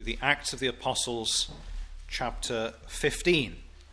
the Acts of the Apostles, chapter 15.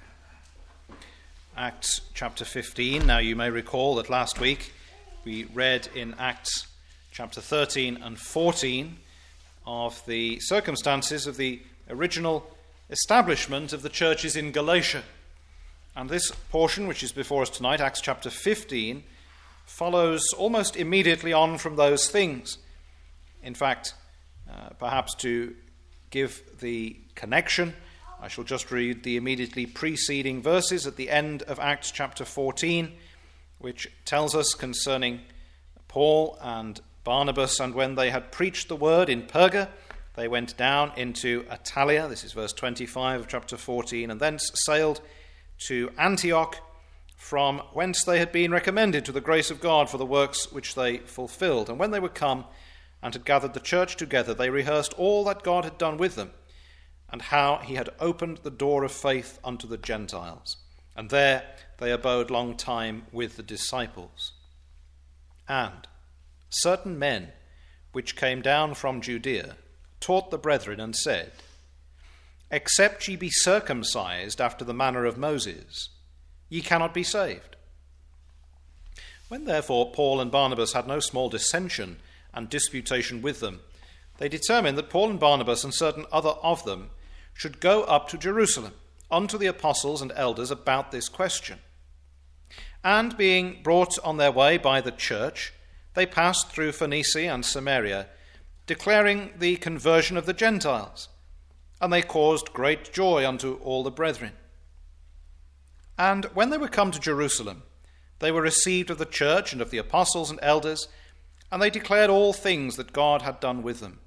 Acts chapter 15. Now you may recall that last week we read in Acts chapter 13 and 14 of the circumstances of the original establishment of the churches in Galatia. And this portion, which is before us tonight, Acts chapter 15, follows almost immediately on from those things. In fact, perhaps to give the connection, I shall just read the immediately preceding verses at the end of Acts chapter 14, which tells us concerning Paul and Barnabas, and when they had preached the word in Perga, they went down into Attalia, this is verse 25 of chapter 14, and thence sailed to Antioch, from whence they had been recommended to the grace of God for the works which they fulfilled. And when they were come and had gathered the church together, they rehearsed all that God had done with them, and how he had opened the door of faith unto the Gentiles. And there they abode long time with the disciples. And certain men which came down from Judea taught the brethren and said, Except ye be circumcised after the manner of Moses, ye cannot be saved. When therefore Paul and Barnabas had no small dissension and disputation with them, they determined that Paul and Barnabas and certain other of them should go up to Jerusalem unto the apostles and elders about this question. And being brought on their way by the church, they passed through Phoenicia and Samaria, declaring the conversion of the Gentiles, and they caused great joy unto all the brethren. And when they were come to Jerusalem, they were received of the church and of the apostles and elders, and they declared all things that God had done with them.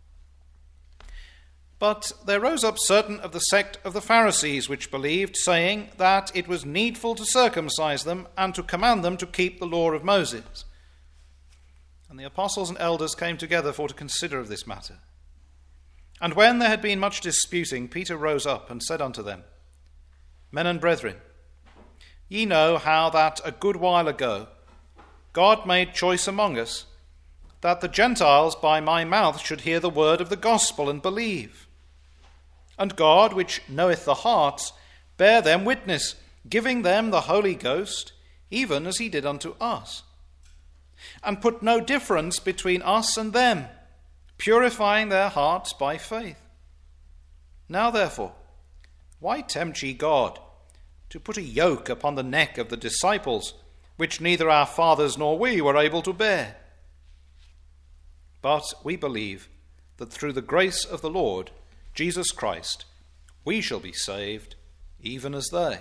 But there rose up certain of the sect of the Pharisees which believed, saying that it was needful to circumcise them and to command them to keep the law of Moses. And the apostles and elders came together for to consider of this matter. And when there had been much disputing, Peter rose up and said unto them, Men and brethren, ye know how that a good while ago God made choice among us, that the Gentiles by my mouth should hear the word of the gospel and believe. And God, which knoweth the hearts, bare them witness, giving them the Holy Ghost, even as he did unto us, and put no difference between us and them, purifying their hearts by faith. Now therefore, why tempt ye God to put a yoke upon the neck of the disciples, which neither our fathers nor we were able to bear? But we believe that through the grace of the Lord Jesus Christ we shall be saved, even as they.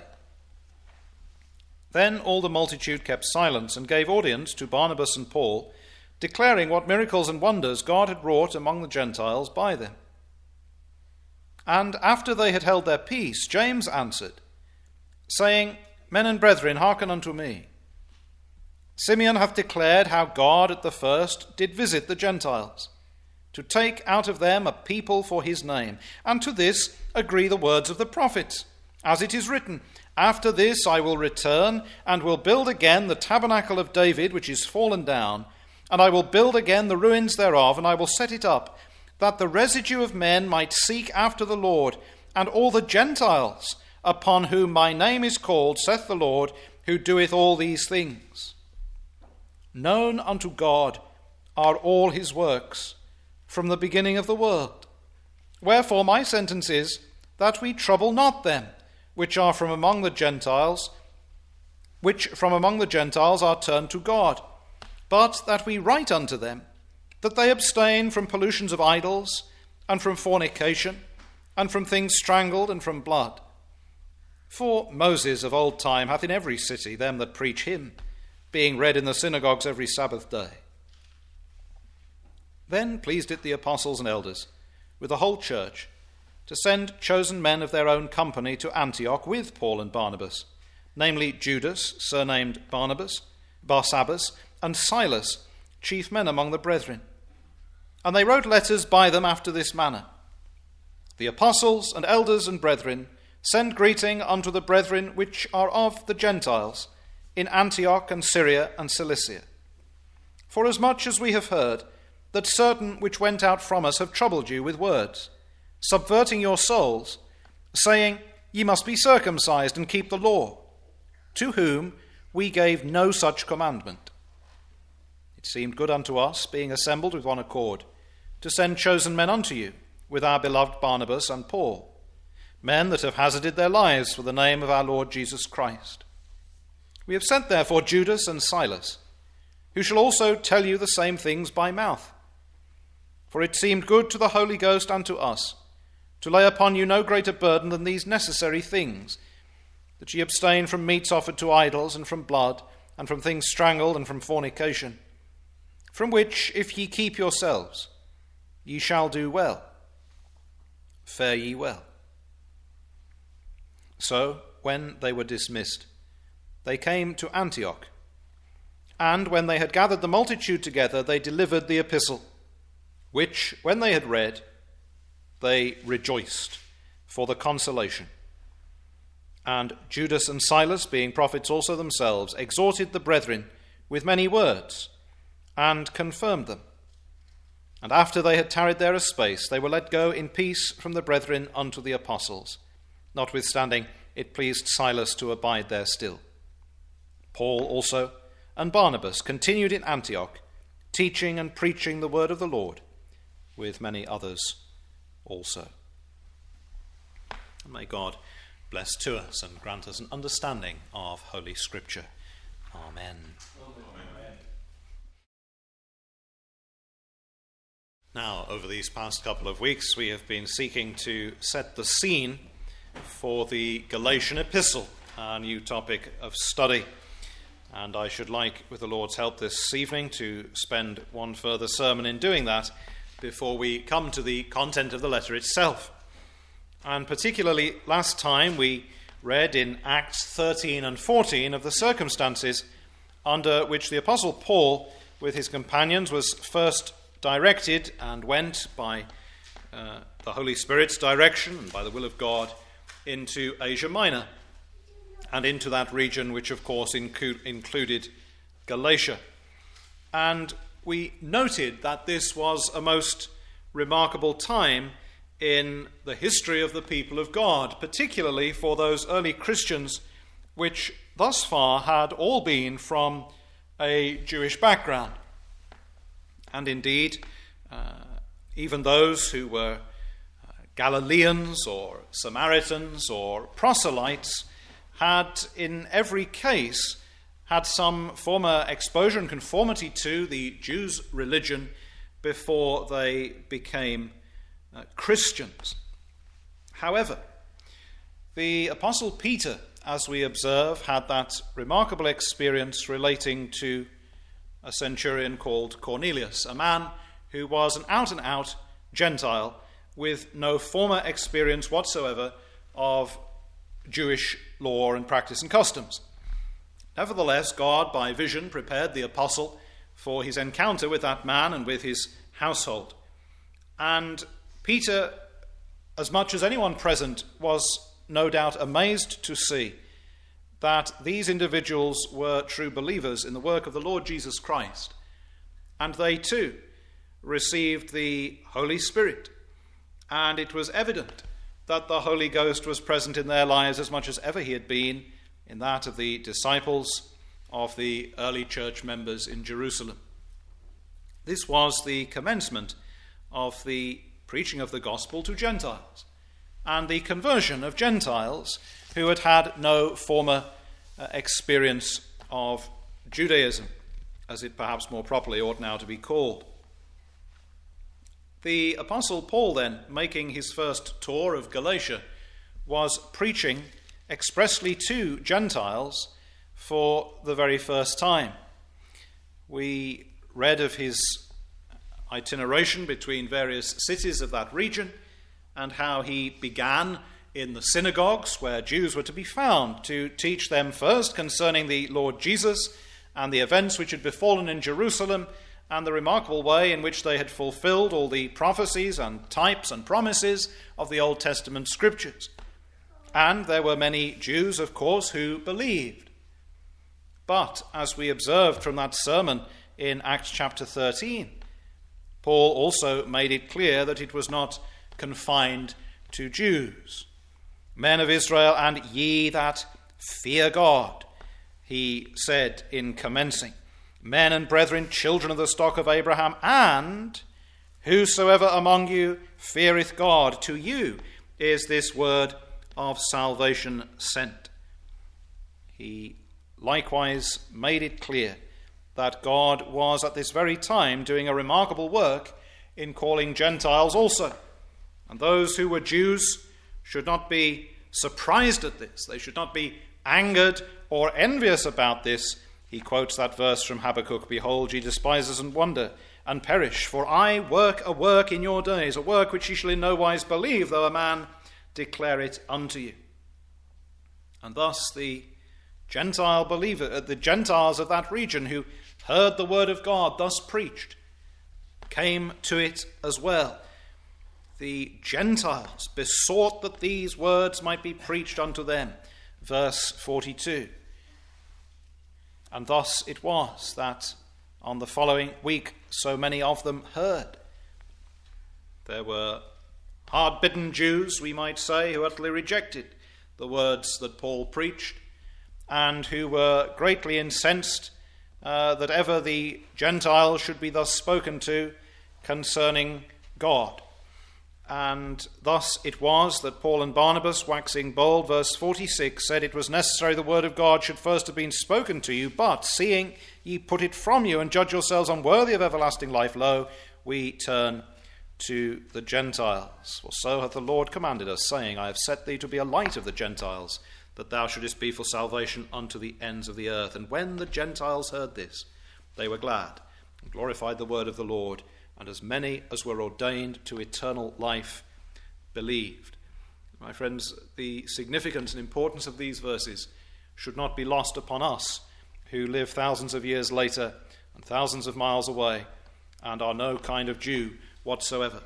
Then all the multitude kept silence and gave audience to Barnabas and Paul, declaring what miracles and wonders God had wrought among the Gentiles by them. And after they had held their peace, James answered, saying, Men and brethren, hearken unto me. Simeon hath declared how God at the first did visit the Gentiles, to take out of them a people for his name. And to this agree the words of the prophets, as it is written, After this I will return, and will build again the tabernacle of David, which is fallen down, and I will build again the ruins thereof, and I will set it up, that the residue of men might seek after the Lord, and all the Gentiles, upon whom my name is called, saith the Lord, who doeth all these things. Known unto God are all his works, from the beginning of the world. Wherefore my sentence is, that we trouble not them, which are from among the Gentiles, which from among the Gentiles are turned to God, but that we write unto them, that they abstain from pollutions of idols, and from fornication, and from things strangled, and from blood. For Moses of old time hath in every city them that preach him, being read in the synagogues every Sabbath day. Then pleased it the apostles and elders, with the whole church, to send chosen men of their own company to Antioch with Paul and Barnabas, namely Judas, surnamed Barsabbas, and Silas, chief men among the brethren. And they wrote letters by them after this manner. The apostles and elders and brethren send greeting unto the brethren which are of the Gentiles in Antioch and Syria and Cilicia. Forasmuch as we have heard that certain which went out from us have troubled you with words, subverting your souls, saying, Ye must be circumcised and keep the law, to whom we gave no such commandment. It seemed good unto us, being assembled with one accord, to send chosen men unto you, with our beloved Barnabas and Paul, men that have hazarded their lives for the name of our Lord Jesus Christ. We have sent therefore Judas and Silas, who shall also tell you the same things by mouth. For it seemed good to the Holy Ghost and to us to lay upon you no greater burden than these necessary things, that ye abstain from meats offered to idols, and from blood, and from things strangled, and from fornication, from which, if ye keep yourselves, ye shall do well. Fare ye well. So, when they were dismissed, they came to Antioch, and when they had gathered the multitude together, they delivered the epistle, which, when they had read, they rejoiced for the consolation. And Judas and Silas, being prophets also themselves, exhorted the brethren with many words, and confirmed them. And after they had tarried there a space, they were let go in peace from the brethren unto the apostles. Notwithstanding, it pleased Silas to abide there still. Paul also and Barnabas continued in Antioch, teaching and preaching the word of the Lord, with many others also. May God bless to us and grant us an understanding of Holy Scripture. Amen. Now, over these past couple of weeks, we have been seeking to set the scene for the Galatian epistle, our new topic of study. And I should like, with the Lord's help this evening, to spend one further sermon in doing that before we come to the content of the letter itself. And particularly last time we read in Acts 13 and 14 of the circumstances under which the Apostle Paul, with his companions, was first directed and went by the Holy Spirit's direction and by the will of God into Asia Minor, and into that region which, of course, included Galatia. And we noted that this was a most remarkable time in the history of the people of God, particularly for those early Christians which thus far had all been from a Jewish background. And indeed, even those who were Galileans or Samaritans or proselytes had in every case had some former exposure and conformity to the Jews' religion before they became Christians. However, the Apostle Peter, as we observe, had that remarkable experience relating to a centurion called Cornelius, a man who was an out-and-out Gentile with no former experience whatsoever of Jewish law and practice and customs. Nevertheless, God, by vision, prepared the apostle for his encounter with that man and with his household. And Peter, as much as anyone present, was no doubt amazed to see that these individuals were true believers in the work of the Lord Jesus Christ. And they too received the Holy Spirit. And it was evident that the Holy Ghost was present in their lives as much as ever he had been in that of the disciples of the early church members in Jerusalem. This was the commencement of the preaching of the gospel to Gentiles and the conversion of Gentiles who had had no former experience of Judaism, as it perhaps more properly ought now to be called. The Apostle Paul then, making his first tour of Galatia, was preaching expressly to Gentiles for the very first time. We read of his itineration between various cities of that region and how he began in the synagogues where Jews were to be found to teach them first concerning the Lord Jesus and the events which had befallen in Jerusalem and the remarkable way in which they had fulfilled all the prophecies and types and promises of the Old Testament scriptures. And there were many Jews, of course, who believed. But, as we observed from that sermon in Acts chapter 13, Paul also made it clear that it was not confined to Jews. Men of Israel, and ye that fear God, he said in commencing. Men and brethren, children of the stock of Abraham, and whosoever among you feareth God, to you is this word of salvation sent. He likewise made it clear that God was at this very time doing a remarkable work in calling Gentiles also. And those who were Jews should not be surprised at this. They should not be angered or envious about this. He quotes that verse from Habakkuk, "Behold, ye despisers, and wonder, and perish. For I work a work in your days, a work which ye shall in no wise believe, though a man declare it unto you." And thus the Gentile believer, the Gentiles of that region who heard the word of God thus preached, came to it as well. The Gentiles besought that these words might be preached unto them. Verse 42. And thus it was that on the following week so many of them heard. There were hard-bitten Jews, we might say, who utterly rejected the words that Paul preached, and who were greatly incensed that ever the Gentiles should be thus spoken to concerning God. And thus it was that Paul and Barnabas, waxing bold, verse 46, said, "It was necessary the word of God should first have been spoken to you, but seeing ye put it from you, and judge yourselves unworthy of everlasting life, lo, we turn to the Gentiles. For so hath the Lord commanded us, saying, I have set thee to be a light of the Gentiles, that thou shouldest be for salvation unto the ends of the earth." And when the Gentiles heard this, they were glad, and glorified the word of the Lord, and as many as were ordained to eternal life believed. My friends, the significance and importance of these verses should not be lost upon us who live thousands of years later and thousands of miles away and are no kind of Jew whatsoever,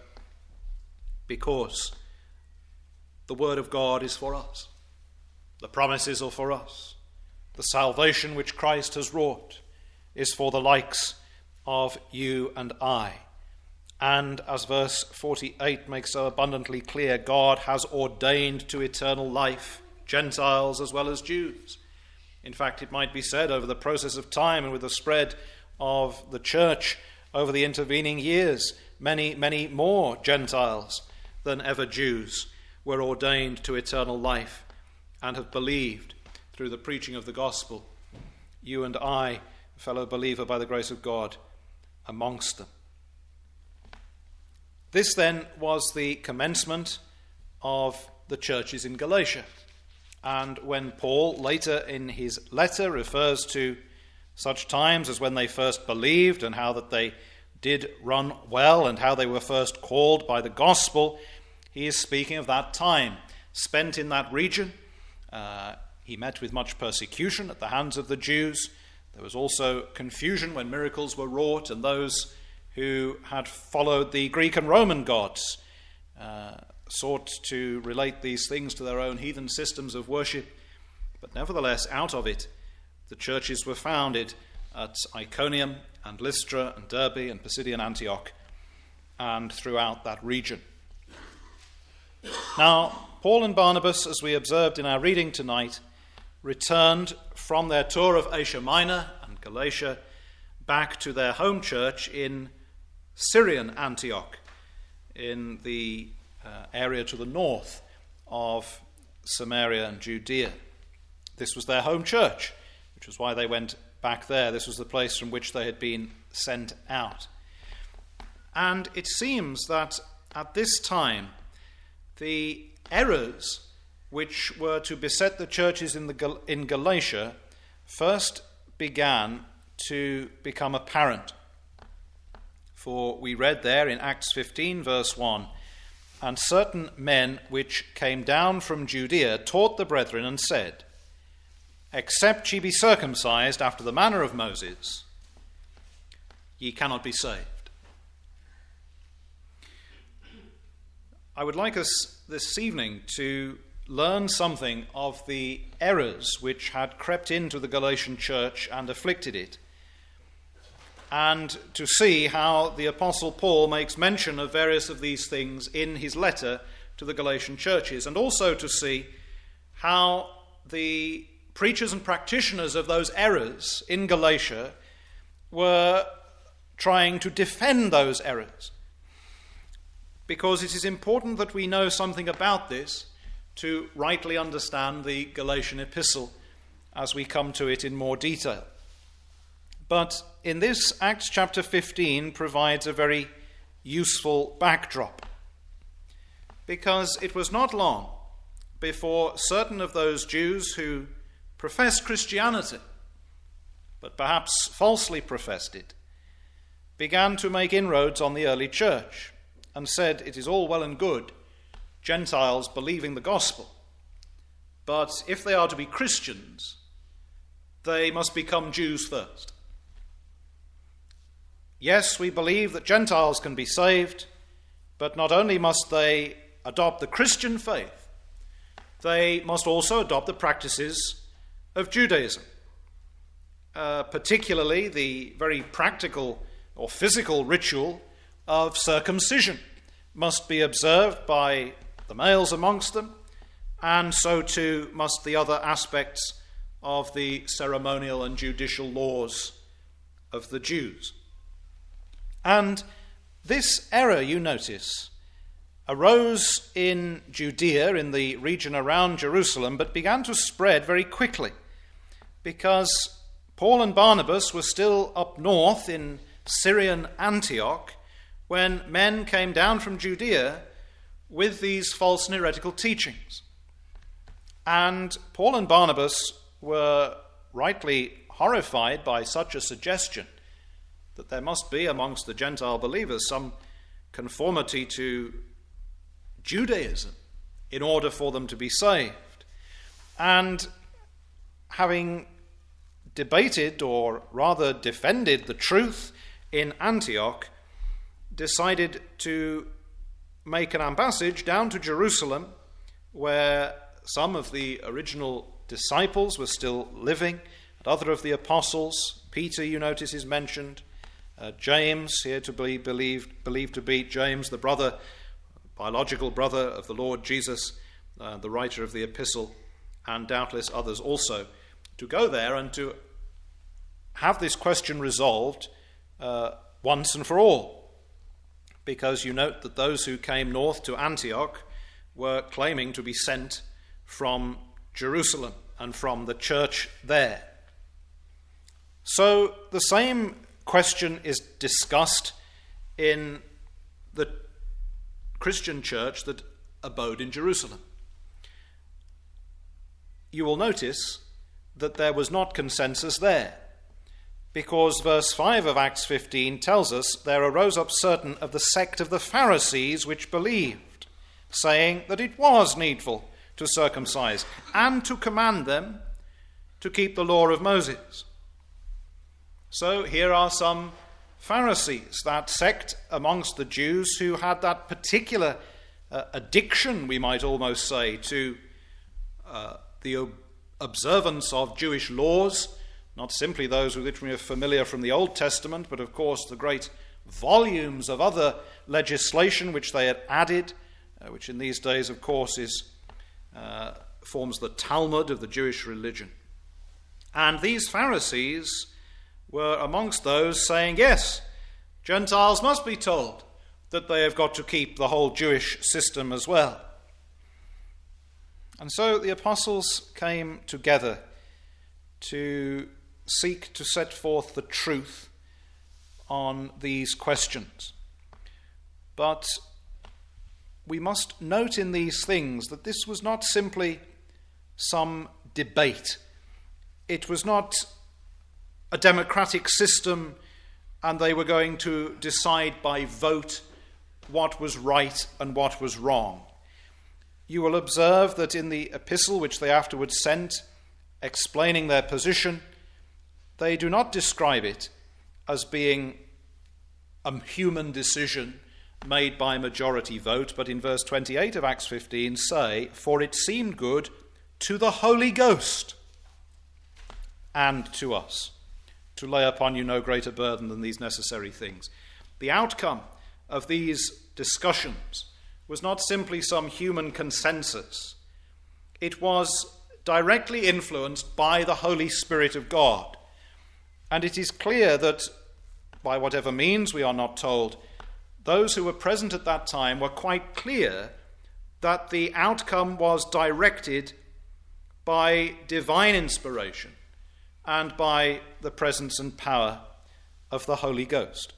because the word of God is for us. The promises are for us. The salvation which Christ has wrought is for the likes of you and I. And as verse 48 makes so abundantly clear, God has ordained to eternal life Gentiles as well as Jews. In fact, it might be said over the process of time and with the spread of the church over the intervening years, many, many more Gentiles than ever Jews were ordained to eternal life and have believed through the preaching of the gospel. You and I, fellow believer by the grace of God, amongst them. This then was the commencement of the churches in Galatia. And when Paul later in his letter refers to such times as when they first believed and how that they did run well and how they were first called by the gospel, he is speaking of that time spent in that region. He met with much persecution at the hands of the Jews. There was also confusion when miracles were wrought, and those who had followed the Greek and Roman gods sought to relate these things to their own heathen systems of worship. But nevertheless, out of it, the churches were founded at Iconium and Lystra and Derbe and Pisidian Antioch and throughout that region. Now, Paul and Barnabas, as we observed in our reading tonight, returned from their tour of Asia Minor and Galatia back to their home church in Syrian Antioch, in the area to the north of Samaria and Judea. This was their home church, which was why they went back there. This was the place from which they had been sent out. And it seems that at this time, the errors which were to beset the churches in Galatia first began to become apparent. For we read there in Acts 15, verse 1, "And certain men which came down from Judea taught the brethren and said, Except ye be circumcised after the manner of Moses, ye cannot be saved." I would like us this evening to learn something of the errors which had crept into the Galatian church and afflicted it. and to see how the Apostle Paul makes mention of various of these things in his letter to the Galatian churches, and also to see how the preachers and practitioners of those errors in Galatia were trying to defend those errors. Because it is important that we know something about this to rightly understand the Galatian epistle as we come to it in more detail. But in this, Acts chapter 15 provides a very useful backdrop, because it was not long before certain of those Jews who professed Christianity, but perhaps falsely professed it, began to make inroads on the early church and said, it is all well and good, Gentiles believing the gospel, but if they are to be Christians, they must become Jews first. Yes, we believe that Gentiles can be saved, but not only must they adopt the Christian faith, they must also adopt the practices of Judaism, particularly the very practical or physical ritual of circumcision must be observed by the males amongst them, and so too must the other aspects of the ceremonial and judicial laws of the Jews. And this error, you notice, arose in Judea, in the region around Jerusalem, but began to spread very quickly, because Paul and Barnabas were still up north in Syrian Antioch when men came down from Judea with these false and heretical teachings. And Paul and Barnabas were rightly horrified by such a suggestion that there must be amongst the Gentile believers some conformity to Judaism in order for them to be saved. And having debated, or rather defended, the truth in Antioch, decided to make an ambassage down to Jerusalem, where some of the original disciples were still living, and other of the apostles. Peter, you notice, is mentioned. James, here to be believed to be James, the brother, biological brother of the Lord Jesus, the writer of the epistle, and doubtless others also, to go there and to have this question resolved once and for all. Because you note that those who came north to Antioch were claiming to be sent from Jerusalem and from the church there. So the same question is discussed in the Christian church that abode in Jerusalem. You will notice that there was not consensus there, because verse 5 of Acts 15 tells us there arose up certain of the sect of the Pharisees which believed, saying that it was needful to circumcise and to command them to keep the law of Moses. So here are some Pharisees, that sect amongst the Jews who had that particular addiction, we might almost say, to the observance of Jewish laws, not simply those with which we are familiar from the Old Testament, but of course the great volumes of other legislation which they had added, which in these days, of course, forms the Talmud of the Jewish religion. And these Pharisees were amongst those saying, yes, Gentiles must be told that they have got to keep the whole Jewish system as well. And so the apostles came together to seek to set forth the truth on these questions. But we must note in these things that this was not simply some debate. It was not a democratic system and they were going to decide by vote what was right and what was wrong. You will observe that in the epistle which they afterwards sent, explaining their position, they do not describe it as being a human decision made by majority vote, but in verse 28 of Acts 15 say, "For it seemed good to the Holy Ghost and to us to lay upon you no greater burden than these necessary things. The outcome of these discussions was not simply some human consensus. It was directly influenced by the Holy Spirit of God. And it is clear that, by whatever means we are not told, those who were present at that time were quite clear that the outcome was directed by divine inspiration and by the presence and power of the Holy Ghost.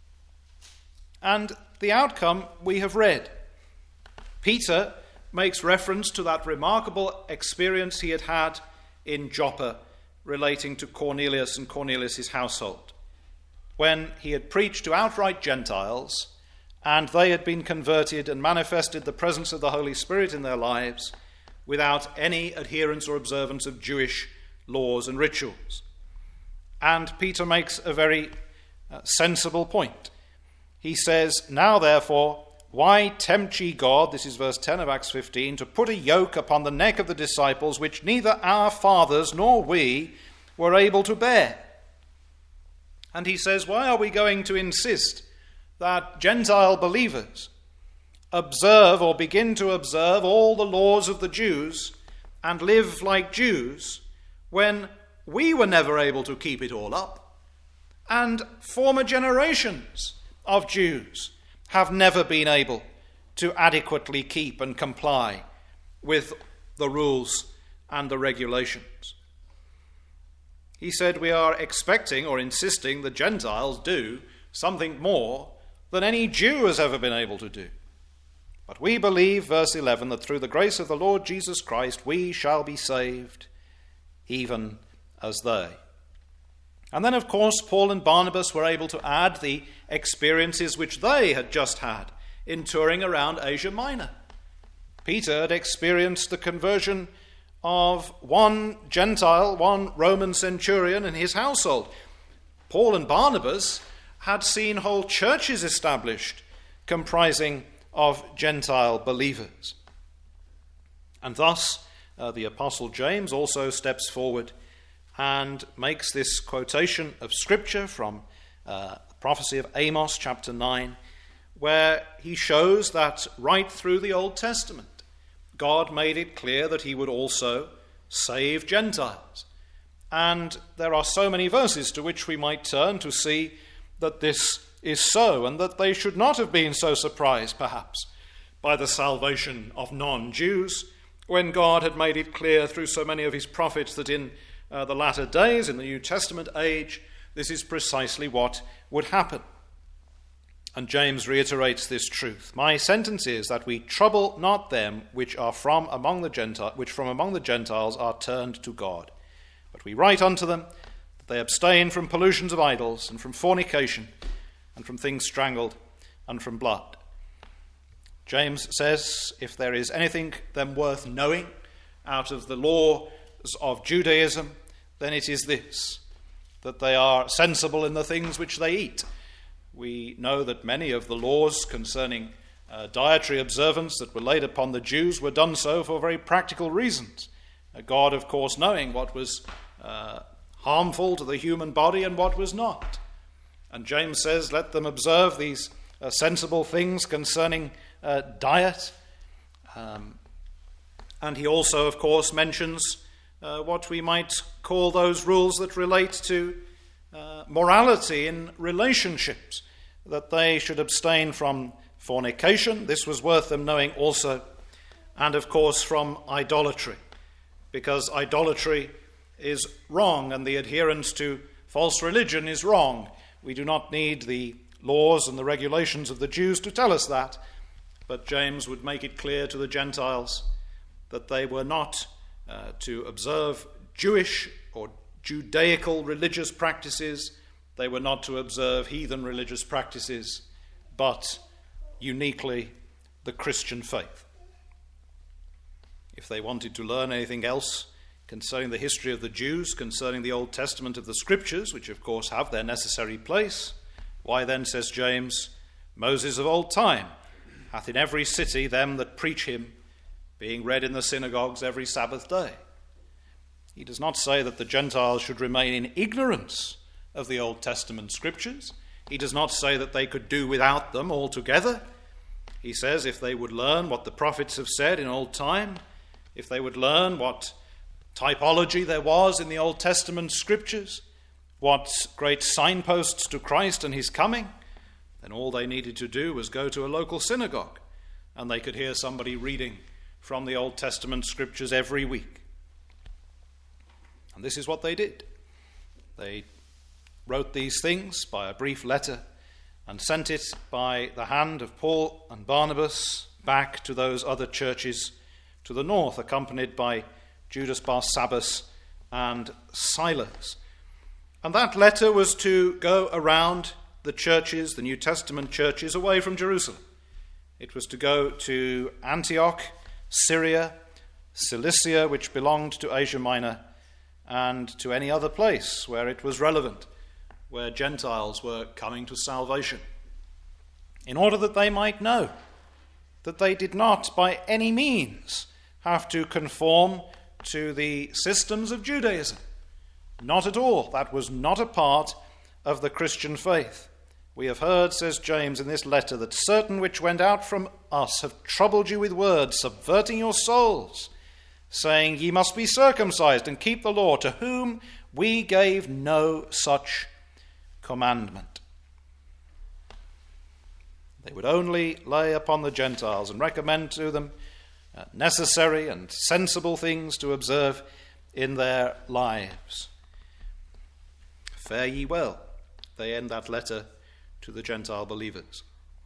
And the outcome we have read. Peter makes reference to that remarkable experience he had had in Joppa relating to Cornelius and Cornelius' household, when he had preached to outright Gentiles and they had been converted and manifested the presence of the Holy Spirit in their lives without any adherence or observance of Jewish laws and rituals. And Peter makes a very sensible point. He says, "Now therefore, why tempt ye God," this is verse 10 of Acts 15, "to put a yoke upon the neck of the disciples which neither our fathers nor we were able to bear?" And he says, why are we going to insist that Gentile believers observe or begin to observe all the laws of the Jews and live like Jews when we were never able to keep it all up, and former generations of Jews have never been able to adequately keep and comply with the rules and the regulations? He said we are expecting or insisting the Gentiles do something more than any Jew has ever been able to do. But we believe, verse 11, that through the grace of the Lord Jesus Christ we shall be saved, even as they. And then, of course, Paul and Barnabas were able to add the experiences which they had just had in touring around Asia Minor. Peter had experienced the conversion of one Gentile, one Roman centurion and his household. Paul and Barnabas had seen whole churches established comprising of Gentile believers. And thus, the Apostle James also steps forward and makes this quotation of Scripture from the prophecy of Amos chapter 9, where he shows that right through the Old Testament, God made it clear that he would also save Gentiles. And there are so many verses to which we might turn to see that this is so, and that they should not have been so surprised, perhaps, by the salvation of non-Jews, when God had made it clear through so many of his prophets that in the latter days, in the New Testament age, this is precisely what would happen. And James reiterates this truth. My sentence is that we trouble not them which are from among the Gentiles are turned to God. But we write unto them that they abstain from pollutions of idols, and from fornication, and from things strangled, and from blood. James says, if there is anything then worth knowing out of the laws of Judaism, then it is this, that they are sensible in the things which they eat. We know that many of the laws concerning dietary observance that were laid upon the Jews were done so for very practical reasons. God, of course, knowing what was harmful to the human body and what was not. And James says, let them observe these sensible things concerning diet. And he also, of course, mentions what we might call those rules that relate to morality in relationships, that they should abstain from fornication. This was worth them knowing also. And, of course, from idolatry, because idolatry is wrong and the adherence to false religion is wrong. We do not need the laws and the regulations of the Jews to tell us that, but James would make it clear to the Gentiles that they were not to observe Jewish or Judaical religious practices. They were not to observe heathen religious practices, but uniquely the Christian faith. If they wanted to learn anything else concerning the history of the Jews, concerning the Old Testament of the Scriptures, which of course have their necessary place, why then, says James, Moses of old time hath in every city them that preach him, being read in the synagogues every Sabbath day. He does not say that the Gentiles should remain in ignorance of the Old Testament scriptures. He does not say that they could do without them altogether. He says if they would learn what the prophets have said in old time, if they would learn what typology there was in the Old Testament scriptures, what great signposts to Christ and his coming, then all they needed to do was go to a local synagogue, and they could hear somebody reading from the Old Testament scriptures every week. And this is what they did. They wrote these things by a brief letter and sent it by the hand of Paul and Barnabas back to those other churches to the north, accompanied by Judas Barsabbas and Silas. And that letter was to go around the churches, the New Testament churches, away from Jerusalem. It was to go to Antioch, Syria, Cilicia, which belonged to Asia Minor, and to any other place where it was relevant, where Gentiles were coming to salvation, in order that they might know that they did not by any means have to conform to the systems of Judaism. Not at all. That was not a part of the Christian faith. We have heard, says James in this letter, that certain which went out from us have troubled you with words, subverting your souls, saying, ye must be circumcised and keep the law, to whom we gave no such commandment. They would only lay upon the Gentiles and recommend to them necessary and sensible things to observe in their lives. Fare ye well, they end that letter to the Gentile believers.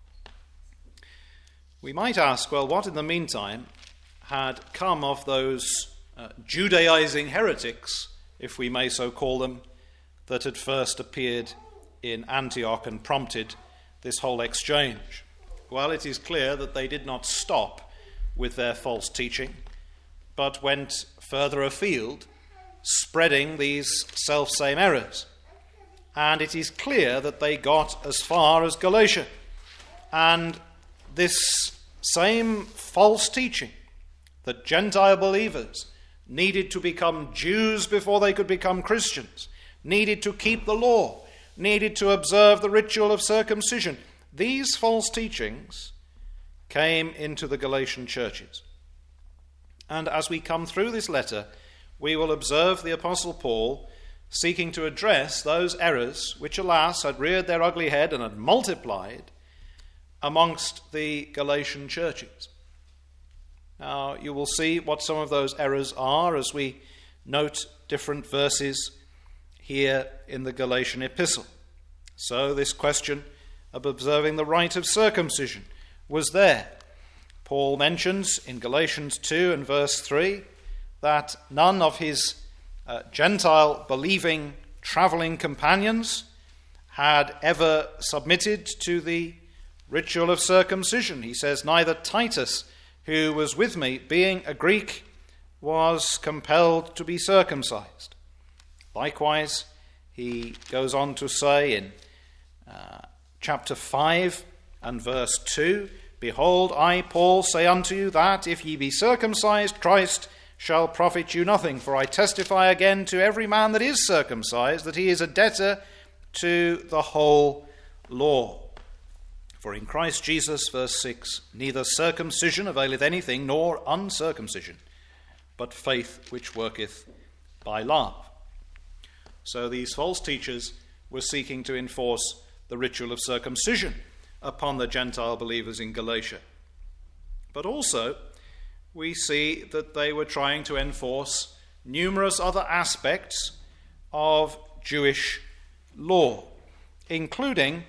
We might ask, well, what in the meantime had come of those Judaizing heretics, if we may so call them, that had first appeared in Antioch and prompted this whole exchange? Well, it is clear that they did not stop with their false teaching, but went further afield, spreading these self-same errors. And it is clear that they got as far as Galatia. And this same false teaching, that Gentile believers needed to become Jews before they could become Christians, needed to keep the law, needed to observe the ritual of circumcision, these false teachings came into the Galatian churches. And as we come through this letter, we will observe the Apostle Paul seeking to address those errors which, alas, had reared their ugly head and had multiplied amongst the Galatian churches. Now, you will see what some of those errors are as we note different verses here in the Galatian epistle. So this question of observing the rite of circumcision was there. Paul mentions in Galatians 2 and verse 3 that none of his Gentile believing traveling companions had ever submitted to the ritual of circumcision. He says, neither Titus, who was with me, being a Greek, was compelled to be circumcised. Likewise, he goes on to say in chapter 5 and verse 2, behold, I, Paul, say unto you that if ye be circumcised, Christ shall profit you nothing. For I testify again to every man that is circumcised, that he is a debtor to the whole law. For in Christ Jesus, verse 6, neither circumcision availeth anything, nor uncircumcision, but faith which worketh by love. So these false teachers were seeking to enforce the ritual of circumcision upon the Gentile believers in Galatia. But also, we see that they were trying to enforce numerous other aspects of Jewish law, including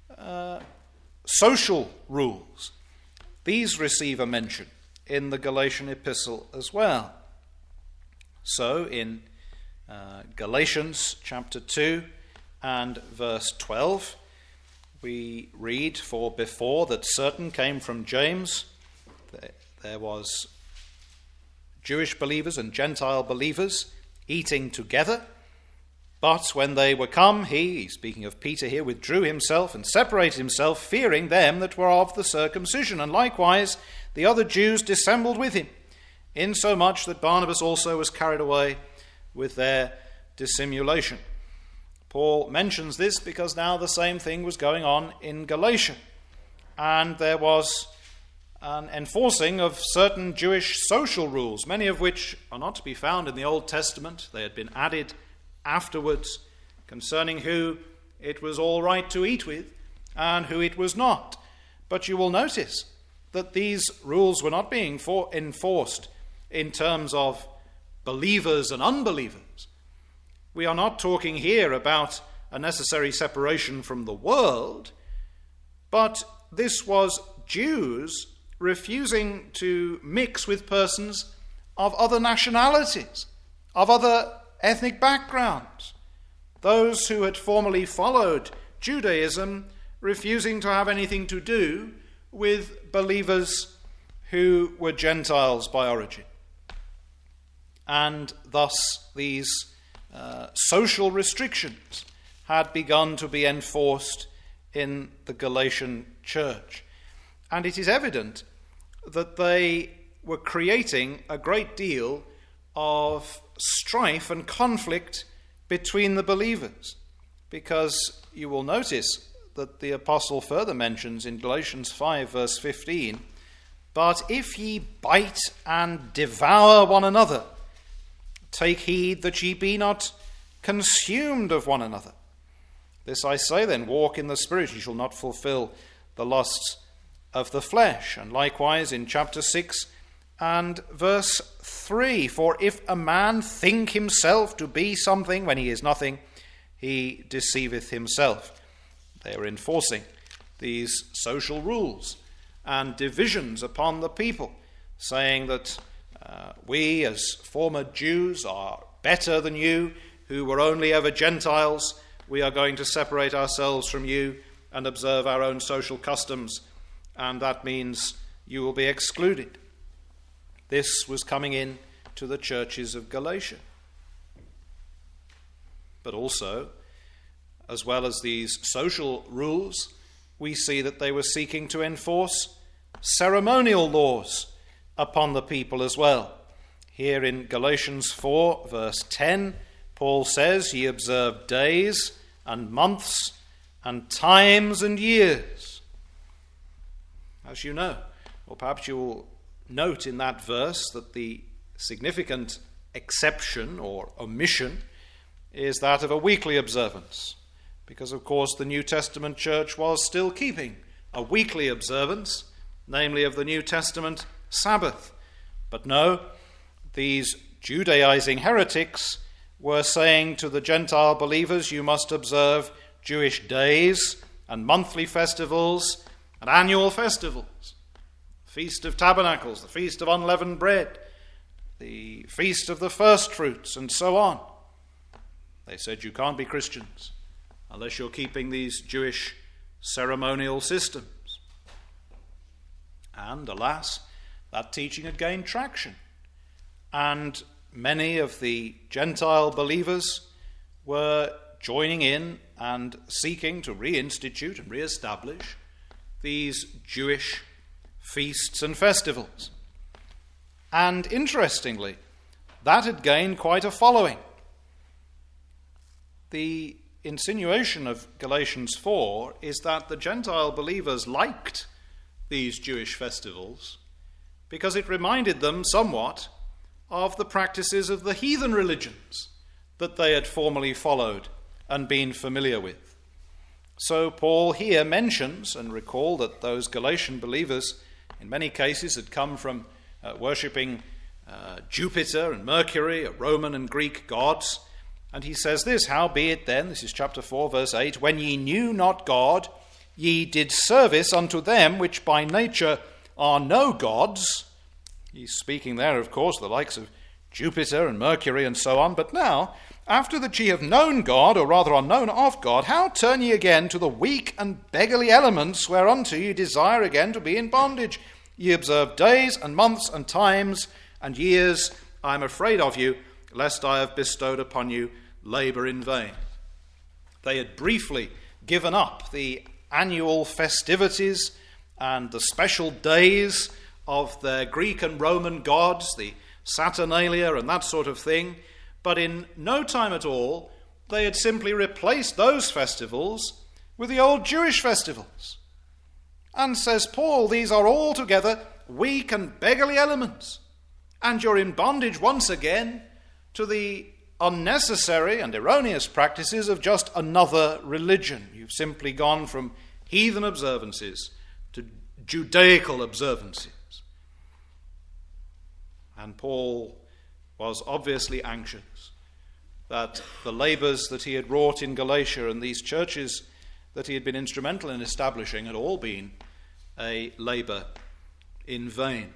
social rules. These receive a mention in the Galatian epistle as well. So in Galatians chapter 2 and verse 12, we read, for before that certain came from James, there was Jewish believers and Gentile believers eating together. But when they were come, he, speaking of Peter here, withdrew himself and separated himself, fearing them that were of the circumcision. And likewise the other Jews dissembled with him, insomuch that Barnabas also was carried away with their dissimulation. Paul mentions this because now the same thing was going on in Galatia. And there was an enforcing of certain Jewish social rules, many of which are not to be found in the Old Testament. They had been added afterwards concerning who it was all right to eat with and who it was not. But you will notice that these rules were not being enforced in terms of believers and unbelievers. We are not talking here about a necessary separation from the world, but this was Jews refusing to mix with persons of other nationalities, of other ethnic backgrounds. Those who had formerly followed Judaism refusing to have anything to do with believers who were Gentiles by origin. And thus these social restrictions had begun to be enforced in the Galatian church. And it is evident that they were creating a great deal of strife and conflict between the believers, because you will notice that the apostle further mentions in Galatians 5 verse 15, "But if ye bite and devour one another, take heed that ye be not consumed of one another. This I say then, walk in the Spirit, ye shall not fulfill the lusts of the flesh." And likewise in chapter 6 and verse 3, "For if a man think himself to be something when he is nothing, he deceiveth himself." They are enforcing these social rules and divisions upon the people, saying that we as former Jews are better than you, who were only ever Gentiles. We are going to separate ourselves from you and observe our own social customs, and that means you will be excluded. This was coming in to the churches of Galatia. But also, as well as these social rules, we see that they were seeking to enforce ceremonial laws upon the people as well. Here in Galatians 4 verse 10, Paul says, "Ye observe days and months and times and years." As you know, or perhaps you will note in that verse that the significant exception or omission is that of a weekly observance, because of course the New Testament church was still keeping a weekly observance, namely of the New Testament Sabbath. But no, these Judaizing heretics were saying to the Gentile believers, you must observe Jewish days and monthly festivals and annual festivals. Feast of Tabernacles, the Feast of Unleavened Bread, the Feast of the First Fruits, and so on. They said you can't be Christians unless you're keeping these Jewish ceremonial systems. And alas, that teaching had gained traction. And many of the Gentile believers were joining in and seeking to reinstitute and reestablish these Jewish feasts and festivals. And interestingly, that had gained quite a following. The insinuation of Galatians 4 is that the Gentile believers liked these Jewish festivals because it reminded them somewhat of the practices of the heathen religions that they had formerly followed and been familiar with. So Paul here mentions, and recall that those Galatian believers in many cases had come from worshipping Jupiter and Mercury, Roman and Greek gods. And he says this, "Howbeit then," this is chapter 4, verse 8, "when ye knew not God, ye did service unto them which by nature are no gods." He's speaking there, of course, the likes of Jupiter and Mercury and so on. "But now, after that ye have known God, or rather are known of God, how turn ye again to the weak and beggarly elements whereunto ye desire again to be in bondage? Ye observe days and months and times and years. I am afraid of you, lest I have bestowed upon you labour in vain." They had briefly given up the annual festivities and the special days of their Greek and Roman gods, the Saturnalia and that sort of thing, but in no time at all they had simply replaced those festivals with the old Jewish festivals. And says Paul, these are altogether weak and beggarly elements, and you're in bondage once again to the unnecessary and erroneous practices of just another religion. You've simply gone from heathen observances to Judaical observances. And Paul was obviously anxious that the labours that he had wrought in Galatia and these churches that he had been instrumental in establishing had all been a labour in vain.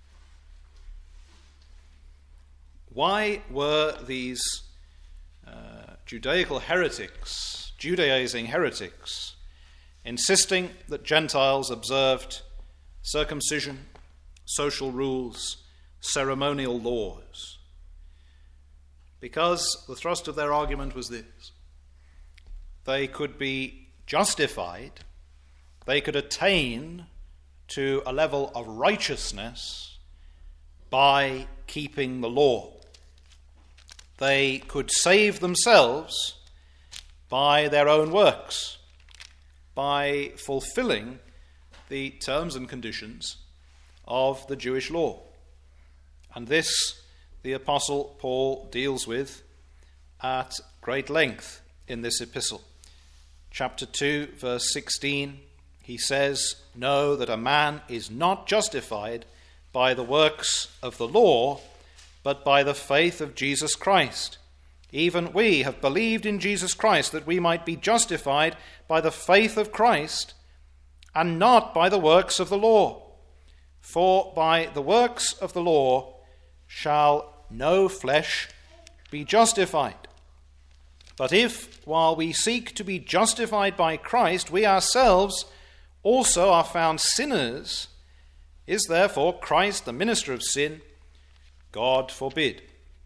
Why were these Judaical heretics, Judaizing heretics, insisting that Gentiles observed circumcision, social rules, ceremonial laws? Because the thrust of their argument was this: they could be justified, they could attain to a level of righteousness by keeping the law. They could save themselves by their own works, by fulfilling the terms and conditions of the Jewish law. And this the Apostle Paul deals with at great length in this epistle. Chapter 2, verse 16, he says, "Know that a man is not justified by the works of the law, but by the faith of Jesus Christ. Even we have believed in Jesus Christ, that we might be justified by the faith of Christ, and not by the works of the law. For by the works of the law shall no flesh be justified. But if, while we seek to be justified by Christ, we ourselves also are found sinners, is therefore Christ the minister of sin? God forbid."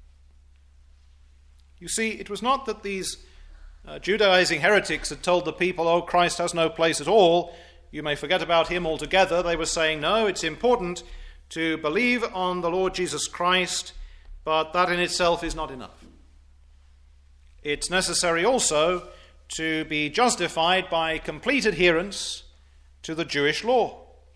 You see, it was not that these Judaizing heretics had told the people, "Oh, Christ has no place at all, you may forget about him altogether." They were saying, no, it's important to believe on the Lord Jesus Christ, but that in itself is not enough. It's necessary also to be justified by complete adherence to the Jewish law.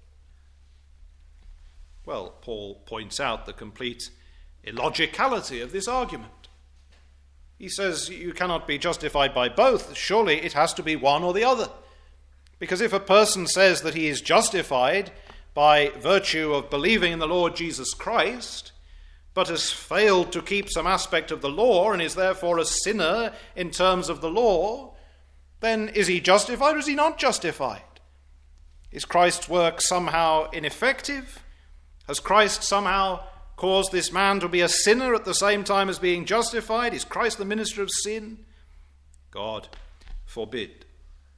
Well, Paul points out the complete illogicality of this argument. He says you cannot be justified by both. Surely it has to be one or the other. Because if a person says that he is justified by virtue of believing in the Lord Jesus Christ, but has failed to keep some aspect of the law and is therefore a sinner in terms of the law, then is he justified or is he not justified? Is Christ's work somehow ineffective? Has Christ somehow caused this man to be a sinner at the same time as being justified? Is Christ the minister of sin? God forbid.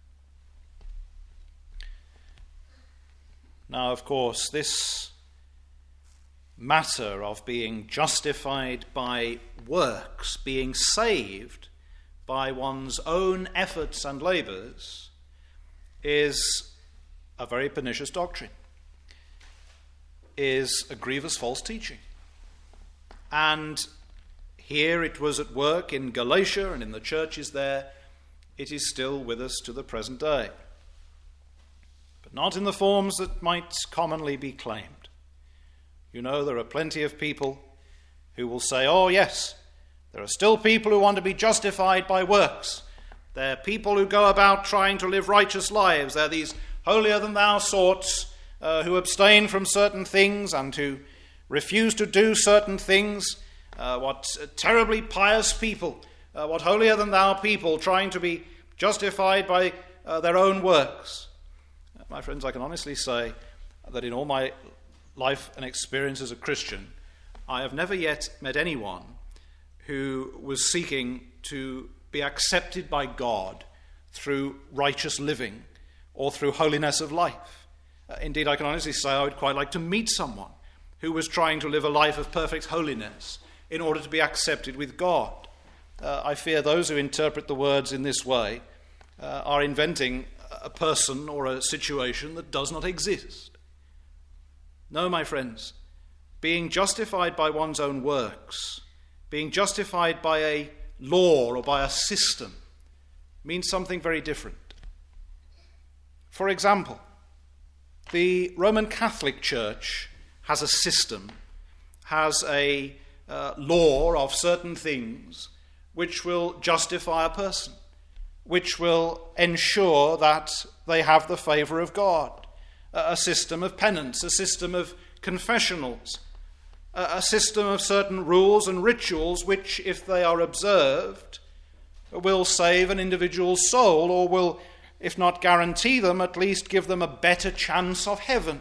Now, of course, this matter of being justified by works, being saved by one's own efforts and labours, is a very pernicious doctrine, is a grievous false teaching. And here it was at work in Galatia and in the churches there. It is still with us to the present day, but not in the forms that might commonly be claimed. You know, there are plenty of people who will say, oh yes, there are still people who want to be justified by works. There are people who go about trying to live righteous lives. There are these holier-than-thou sorts who abstain from certain things and who refuse to do certain things. What terribly pious people, what holier-than-thou people trying to be justified by their own works. My friends, I can honestly say that in all my life and experience as a Christian, I have never yet met anyone who was seeking to be accepted by God through righteous living or through holiness of life. Indeed, I can honestly say I would quite like to meet someone who was trying to live a life of perfect holiness in order to be accepted with God. I fear those who interpret the words in this way are inventing a person or a situation that does not exist. No, my friends, being justified by one's own works, being justified by a law or by a system means something very different. For example, the Roman Catholic Church has a system, has a law of certain things which will justify a person, which will ensure that they have the favour of God. A system of penance, a system of confessionals, a system of certain rules and rituals which, if they are observed, will save an individual's soul, or will, if not guarantee them, at least give them a better chance of heaven.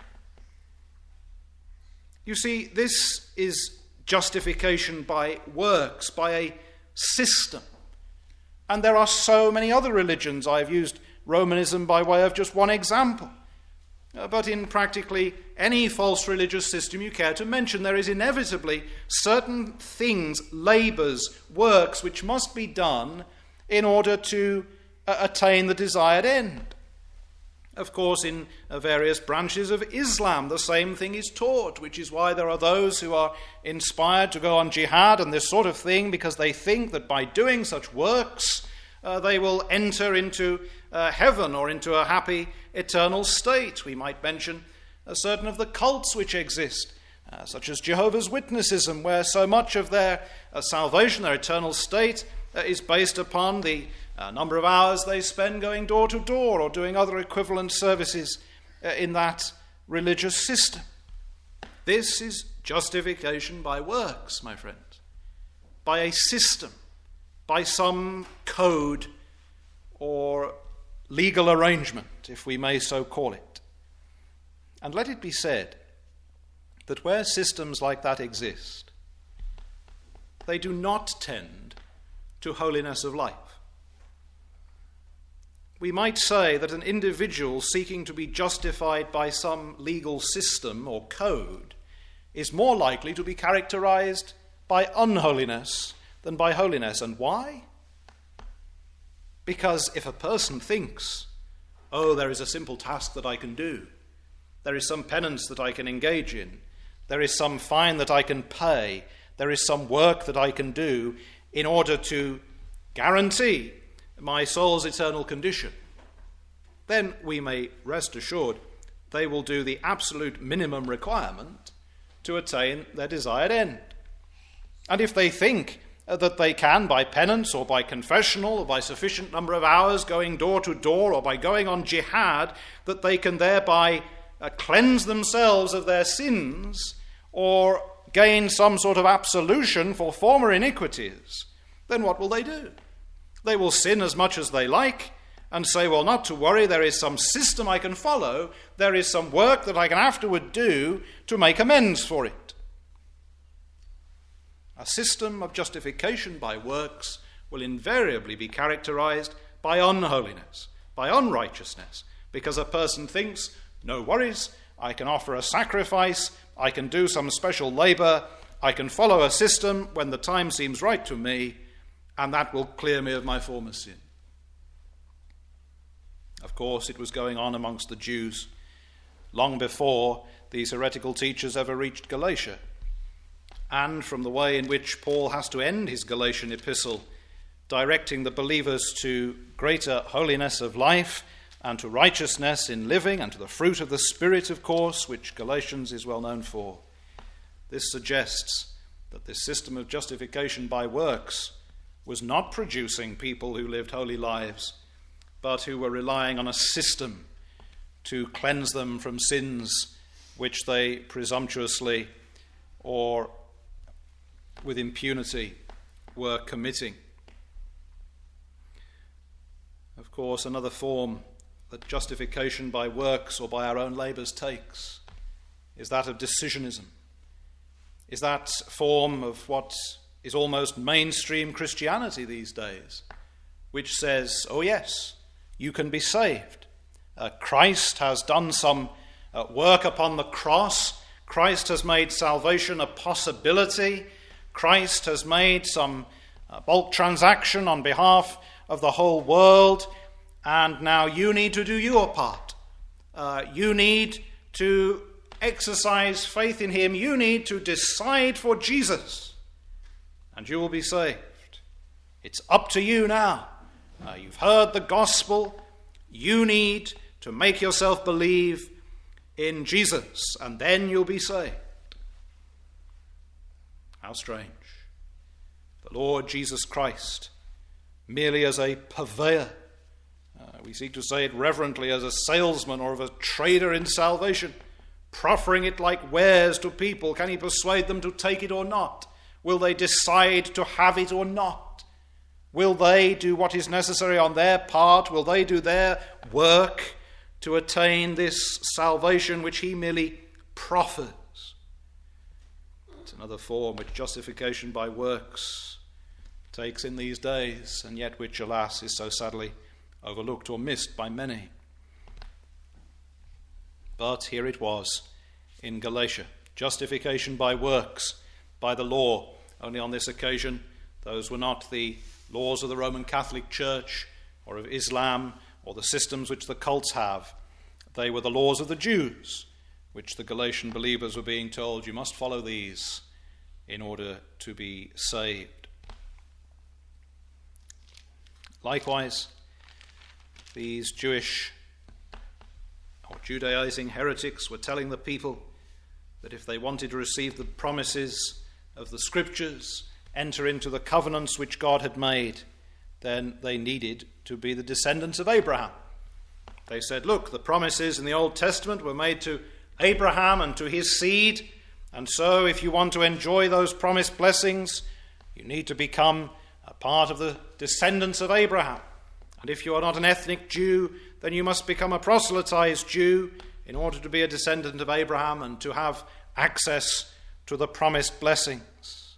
You see, this is justification by works, by a system. And there are so many other religions. I've used Romanism by way of just one example. But in practically any false religious system you care to mention, there is inevitably certain things, labours, works, which must be done in order to attain the desired end. Of course, in various branches of Islam, the same thing is taught, which is why there are those who are inspired to go on jihad and this sort of thing, because they think that by doing such works, they will enter into heaven or into a happy eternal state. We might mention certain of the cults which exist, such as Jehovah's Witnessism, where so much of their salvation, their eternal state, is based upon the number of hours they spend going door to door or doing other equivalent services in that religious system. This is justification by works, my friends, by a system, by some code or legal arrangement, if we may so call it. And let it be said that where systems like that exist, they do not tend to holiness of life. We might say that an individual seeking to be justified by some legal system or code is more likely to be characterized by unholiness than by holiness. And why? Because if a person thinks, oh, there is a simple task that I can do, there is some penance that I can engage in, there is some fine that I can pay, there is some work that I can do in order to guarantee my soul's eternal condition, then we may rest assured they will do the absolute minimum requirement to attain their desired end. And if they think that they can, by penance or by confessional or by sufficient number of hours going door to door or by going on jihad, that they can thereby cleanse themselves of their sins or gain some sort of absolution for former iniquities, then what will they do? They will sin as much as they like and say, well, not to worry, there is some system I can follow, there is some work that I can afterward do to make amends for it. A system of justification by works will invariably be characterized by unholiness, by unrighteousness, because a person thinks, no worries, I can offer a sacrifice, I can do some special labor, I can follow a system when the time seems right to me, and that will clear me of my former sin. Of course, it was going on amongst the Jews long before these heretical teachers ever reached Galatia. And from the way in which Paul has to end his Galatian epistle, directing the believers to greater holiness of life and to righteousness in living and to the fruit of the Spirit, of course, which Galatians is well known for, this suggests that this system of justification by works was not producing people who lived holy lives, but who were relying on a system to cleanse them from sins which they presumptuously or with impunity were committing. Of course, another form that justification by works or by our own labours takes is that of decisionism, is that form of what is almost mainstream Christianity these days, which says, oh yes, you can be saved. Christ has done some work upon the cross. Christ has made salvation a possibility. Christ has made some bulk transaction on behalf of the whole world, and now you need to do your part. You need to exercise faith in him. You need to decide for Jesus, and you will be saved. It's up to you now. You've heard the gospel. You need to make yourself believe in Jesus, and then you'll be saved. How strange. The Lord Jesus Christ, merely as a purveyor, we seek to say it reverently, as a salesman or of a trader in salvation, proffering it like wares to people. Can he persuade them to take it or not? Will they decide to have it or not? Will they do what is necessary on their part? Will they do their work to attain this salvation which he merely proffers? It's another form which justification by works takes in these days, and yet which, alas, is so sadly overlooked or missed by many. But here it was in Galatia. Justification by works, by the law. Only on this occasion, those were not the laws of the Roman Catholic Church or of Islam or the systems which the cults have. They were the laws of the Jews, which the Galatian believers were being told, you must follow these in order to be saved. Likewise, these Jewish or Judaizing heretics were telling the people that if they wanted to receive the promises of the Scriptures, enter into the covenants which God had made, then they needed to be the descendants of Abraham. They said, look, the promises in the Old Testament were made to Abraham and to his seed, and so if you want to enjoy those promised blessings, you need to become a part of the descendants of Abraham. And if you are not an ethnic Jew, then you must become a proselytized Jew in order to be a descendant of Abraham and to have access to the promised blessings.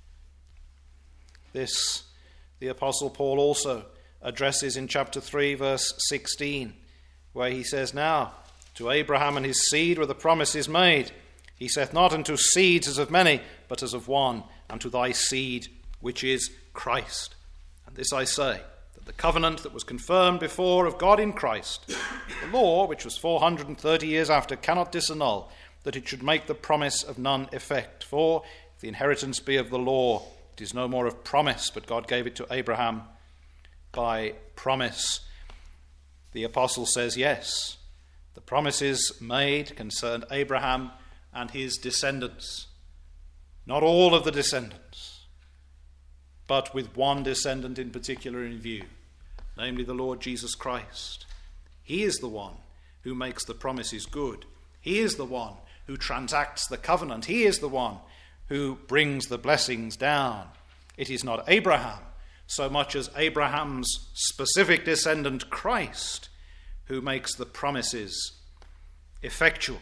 This the Apostle Paul also addresses in chapter 3, verse 16, where he says, now, to Abraham and his seed were the promises made. He saith not unto seeds as of many, but as of one, and to thy seed, which is Christ. And this I say, that the covenant that was confirmed before of God in Christ, the law, which was 430 years after, cannot disannul, that it should make the promise of none effect. For if the inheritance be of the law, it is no more of promise, but God gave it to Abraham by promise. The apostle says, yes, the promises made concerned Abraham and his descendants. Not all of the descendants, but with one descendant in particular in view, namely the Lord Jesus Christ. He is the one who makes the promises good. He is the one who transacts the covenant. He is the one who brings the blessings down. It is not Abraham, so much as Abraham's specific descendant, Christ, who makes the promises effectual.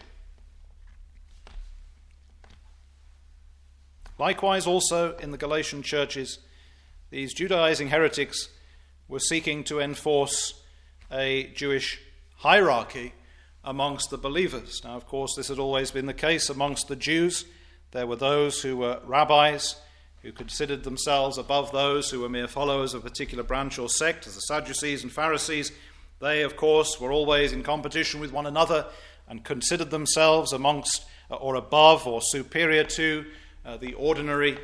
Likewise, also in the Galatian churches, these Judaizing heretics were seeking to enforce a Jewish hierarchy amongst the believers. Now, of course, this had always been the case amongst the Jews. There were those who were rabbis, who considered themselves above those who were mere followers of a particular branch or sect, as the Sadducees and Pharisees. They, of course, were always in competition with one another and considered themselves amongst or above or superior to the ordinary,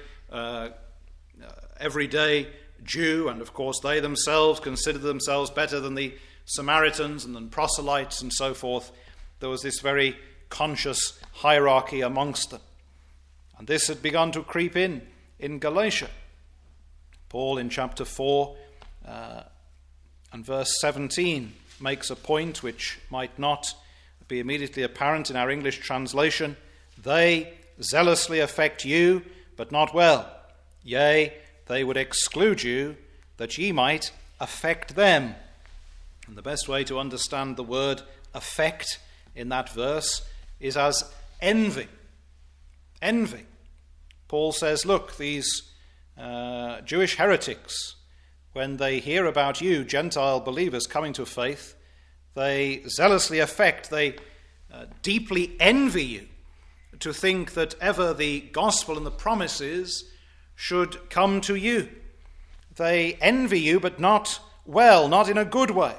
everyday Jew. And, of course, they themselves considered themselves better than the Samaritans and than proselytes and so forth. There was this very conscious hierarchy amongst them. And this had begun to creep in Galatia. Paul in chapter 4 and verse 17 makes a point which might not be immediately apparent in our English translation. They zealously affect you, but not well. Yea, they would exclude you, that ye might affect them. And the best way to understand the word affect in that verse is as envy. Envy. Paul says, look, these Jewish heretics, when they hear about you, Gentile believers, coming to faith, they zealously affect, they deeply envy you to think that ever the gospel and the promises should come to you. They envy you, but not well, not in a good way.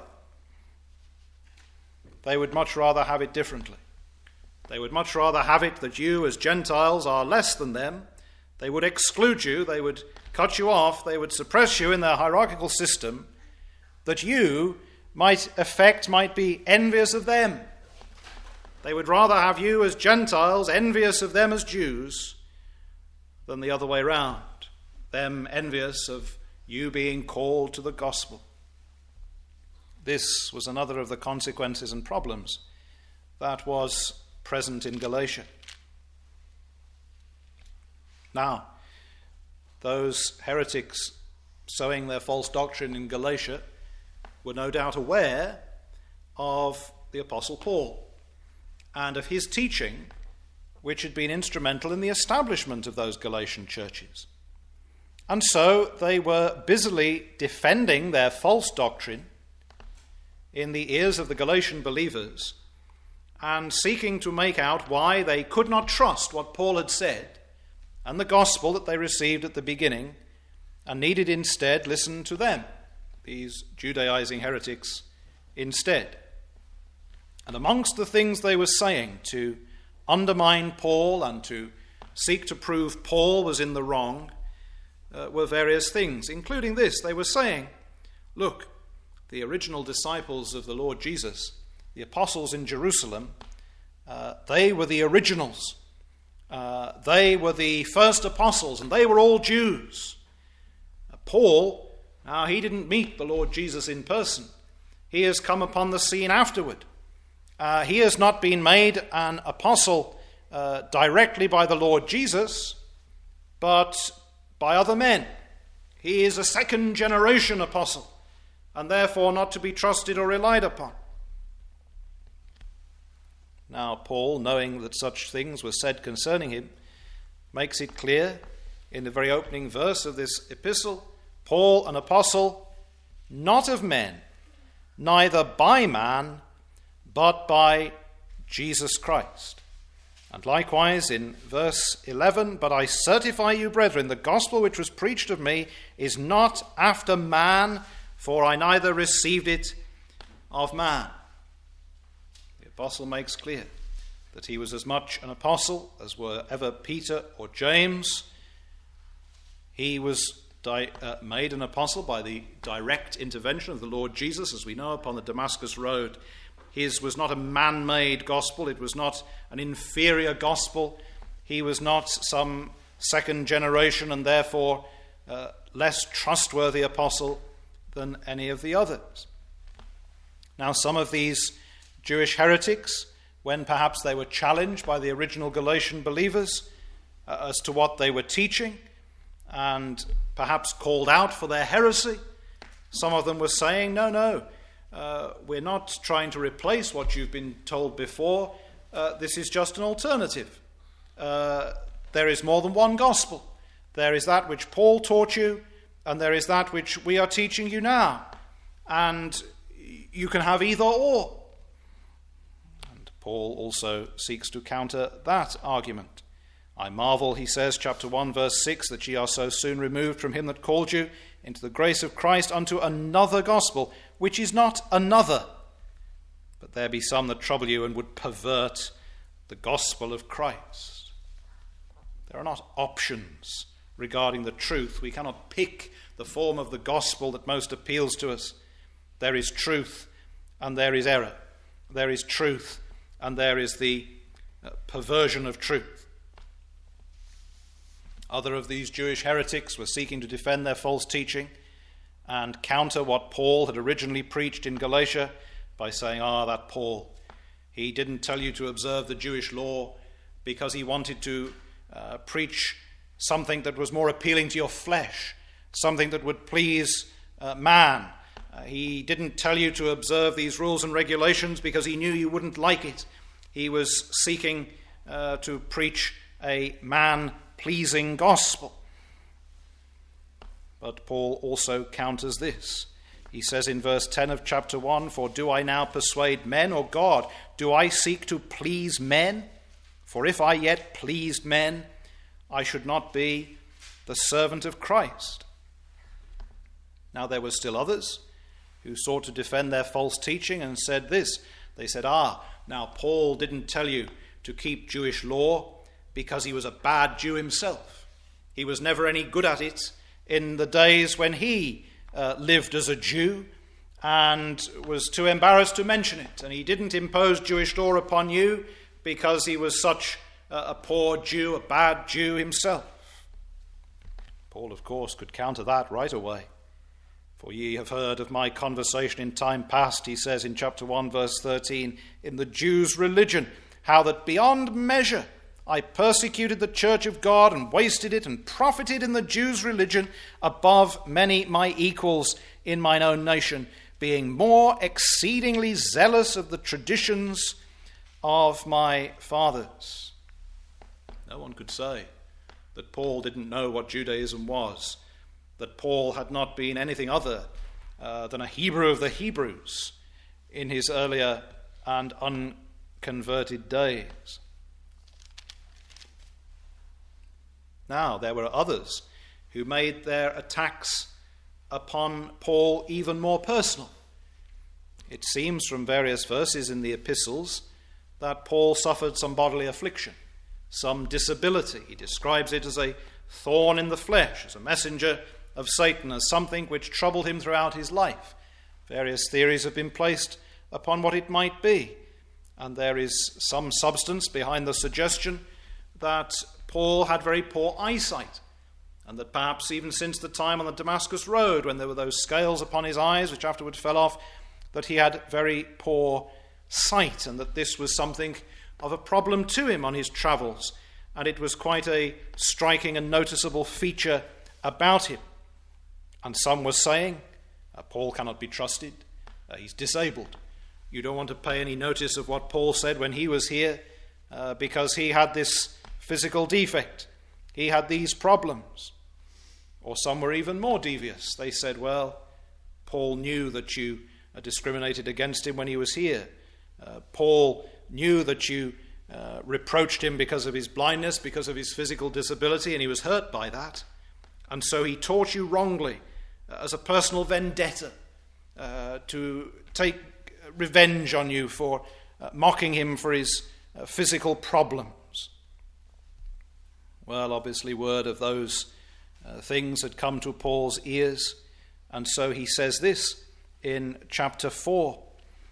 They would much rather have it differently. They would much rather have it that you as Gentiles are less than them, They would exclude you, they would cut you off, they would suppress you in their hierarchical system, that you might be envious of them. They would rather have you as Gentiles envious of them as Jews than the other way round, them envious of you being called to the gospel. This was another of the consequences and problems that was present in Galatia. Now, those heretics sowing their false doctrine in Galatia were no doubt aware of the Apostle Paul and of his teaching, which had been instrumental in the establishment of those Galatian churches. And so they were busily defending their false doctrine in the ears of the Galatian believers and seeking to make out why they could not trust what Paul had said and the gospel that they received at the beginning, and needed instead listen to them, these Judaizing heretics, instead. And amongst the things they were saying to undermine Paul and to seek to prove Paul was in the wrong were various things, including this. They were saying, look, the original disciples of the Lord Jesus, the apostles in Jerusalem, they were the originals. They were the first apostles, and they were all Jews. Paul, now he didn't meet the Lord Jesus in person. He has come upon the scene afterward. He has not been made an apostle directly by the Lord Jesus, but by other men. He is a second generation apostle, and therefore not to be trusted or relied upon. Now Paul, knowing that such things were said concerning him, makes it clear in the very opening verse of this epistle, Paul, an apostle, not of men, neither by man, but by Jesus Christ. And likewise in verse 11, but I certify you, brethren, the gospel which was preached of me is not after man, for I neither received it of man. The apostle makes clear that he was as much an apostle as were ever Peter or James. He was made an apostle by the direct intervention of the Lord Jesus, as we know, upon the Damascus Road. His was not a man-made gospel. It was not an inferior gospel. He was not some second generation and therefore less trustworthy apostle than any of the others. Now, some of these Jewish heretics, when perhaps they were challenged by the original Galatian believers as to what they were teaching and perhaps called out for their heresy, some of them were saying, no, we're not trying to replace what you've been told before. This is just an alternative. There is more than one gospel. There is that which Paul taught you, and there is that which we are teaching you now. And you can have either or. And Paul also seeks to counter that argument. I marvel, he says, chapter 1, verse 6, that ye are so soon removed from him that called you into the grace of Christ unto another gospel, which is not another. But there be some that trouble you and would pervert the gospel of Christ. There are not options regarding the truth. We cannot pick the form of the gospel that most appeals to us. There is truth and there is error. There is truth and there is the perversion of truth. Other of these Jewish heretics were seeking to defend their false teaching and counter what Paul had originally preached in Galatia by saying, that Paul, he didn't tell you to observe the Jewish law because he wanted to preach something that was more appealing to your flesh, something that would please man. He didn't tell you to observe these rules and regulations because he knew you wouldn't like it. He was seeking to preach a man-pleasing gospel. But Paul also counters this. He says in verse 10 of chapter 1, for do I now persuade men or God? Do I seek to please men? For if I yet pleased men, I should not be the servant of Christ. Now there were still others who sought to defend their false teaching and said this. They said, now Paul didn't tell you to keep Jewish law because he was a bad Jew himself. He was never any good at it in the days when he lived as a Jew and was too embarrassed to mention it. And he didn't impose Jewish law upon you because he was such a poor Jew, a bad Jew himself. Paul, of course, could counter that right away. For ye have heard of my conversation in time past, he says in chapter 1, verse 13, in the Jews' religion, how that beyond measure I persecuted the church of God and wasted it and profited in the Jews' religion above many my equals in mine own nation, being more exceedingly zealous of the traditions of my fathers. No one could say that Paul didn't know what Judaism was, that Paul had not been anything other than a Hebrew of the Hebrews in his earlier and unconverted days. Now, there were others who made their attacks upon Paul even more personal. It seems from various verses in the epistles that Paul suffered some bodily affliction, some disability. He describes it as a thorn in the flesh, as a messenger of Satan, as something which troubled him throughout his life. Various theories have been placed upon what it might be, and there is some substance behind the suggestion that Paul had very poor eyesight, and that perhaps even since the time on the Damascus Road, when there were those scales upon his eyes which afterward fell off, that he had very poor sight, and that this was something of a problem to him on his travels, and it was quite a striking and noticeable feature about him. And some were saying, Paul cannot be trusted, he's disabled. You don't want to pay any notice of what Paul said when he was here, because he had this physical defect, he had these problems. Or some were even more devious. They said, well, Paul knew that you discriminated against him when he was here. Paul knew that you reproached him because of his blindness, because of his physical disability, and he was hurt by that. And so he taught you wrongly as a personal vendetta to take revenge on you for mocking him for his physical problems. Well, obviously word of those things had come to Paul's ears, and so he says this in chapter 4.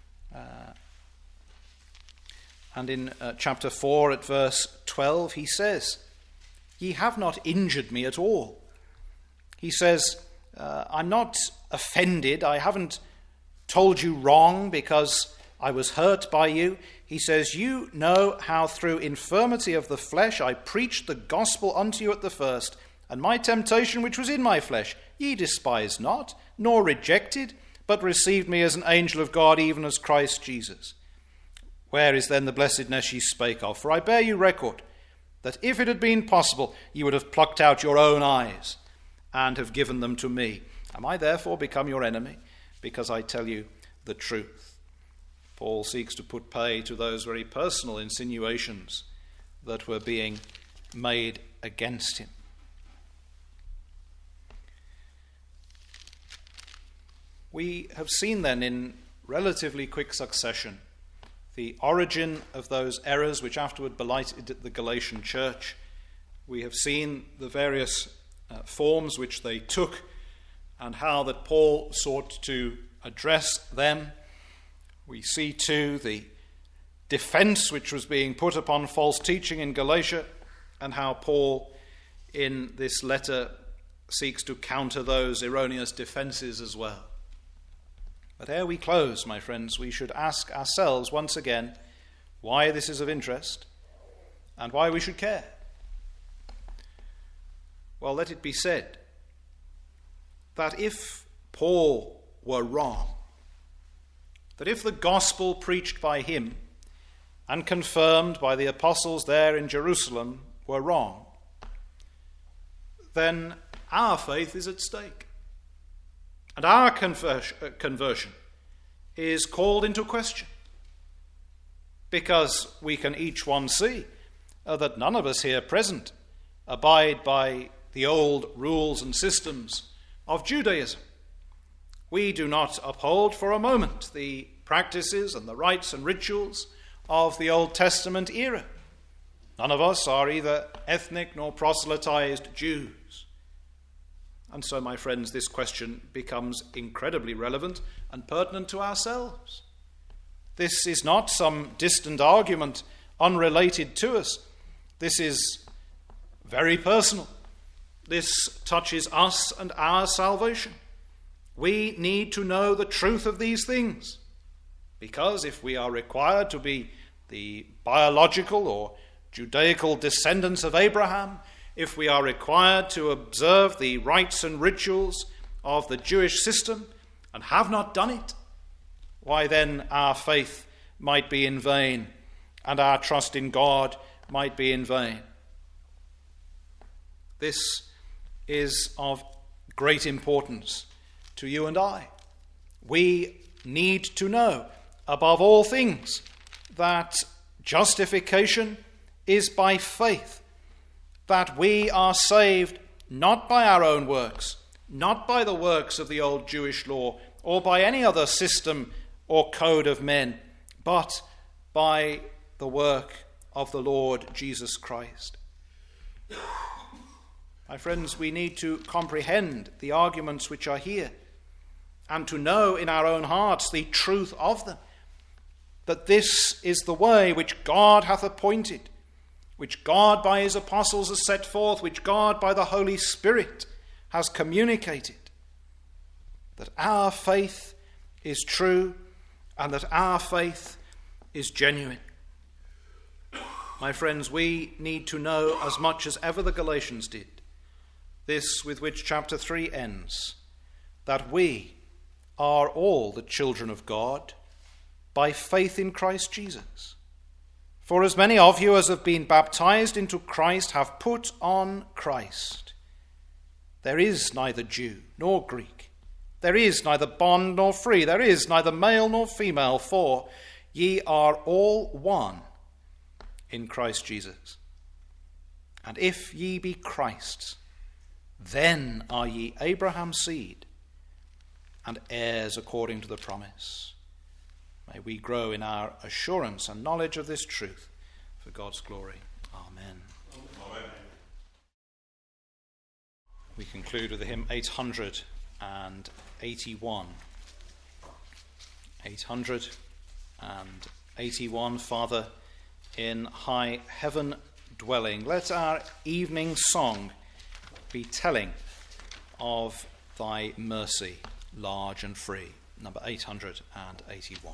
And in chapter 4 at verse 12 he says, ye have not injured me at all. He says, I'm not offended. I haven't told you wrong because I was hurt by you. He says, you know how through infirmity of the flesh I preached the gospel unto you at the first, and my temptation which was in my flesh ye despised not, nor rejected, but received me as an angel of God, even as Christ Jesus. Where is then the blessedness ye spake of? For I bear you record, that if it had been possible, ye would have plucked out your own eyes, and have given them to me. Am I therefore become your enemy, because I tell you the truth? Paul seeks to put pay to those very personal insinuations that were being made against him. We have seen then in relatively quick succession the origin of those errors which afterward blighted the Galatian church. We have seen the various forms which they took and how that Paul sought to address them. We see too the defense which was being put upon false teaching in Galatia, and how Paul in this letter seeks to counter those erroneous defenses as well. But ere we close, my friends, we should ask ourselves once again why this is of interest and why we should care. Well, let it be said that if Paul were wrong, that if the gospel preached by him and confirmed by the apostles there in Jerusalem were wrong, then our faith is at stake. And our conversion is called into question, because we can each one see that none of us here present abide by the old rules and systems of Judaism. We do not uphold for a moment the practices and the rites and rituals of the Old Testament era. None of us are either ethnic nor proselytized Jews. And so, my friends, this question becomes incredibly relevant and pertinent to ourselves. This is not some distant argument unrelated to us. This is very personal. This touches us and our salvation. We need to know the truth of these things, because if we are required to be the biological or Judaical descendants of Abraham, if we are required to observe the rites and rituals of the Jewish system and have not done it, why then our faith might be in vain and our trust in God might be in vain. This is of great importance to you and I. We need to know, above all things, that justification is by faith, that we are saved not by our own works, not by the works of the old Jewish law or by any other system or code of men, but by the work of the Lord Jesus Christ. My friends, we need to comprehend the arguments which are here and to know in our own hearts the truth of them, that this is the way which God hath appointed, which God by his apostles has set forth, which God by the Holy Spirit has communicated, that our faith is true and that our faith is genuine. My friends, we need to know as much as ever the Galatians did, this with which chapter 3 ends, that we are all the children of God by faith in Christ Jesus. For as many of you as have been baptized into Christ have put on Christ. There is neither Jew nor Greek. There is neither bond nor free. There is neither male nor female, for ye are all one in Christ Jesus. And if ye be Christ's, then are ye Abraham's seed and heirs according to the promise. May we grow in our assurance and knowledge of this truth for God's glory. Amen. Amen. We conclude with the hymn 881. 881, Father in high heaven dwelling. Let our evening song be telling of thy mercy, large and free. Number 881.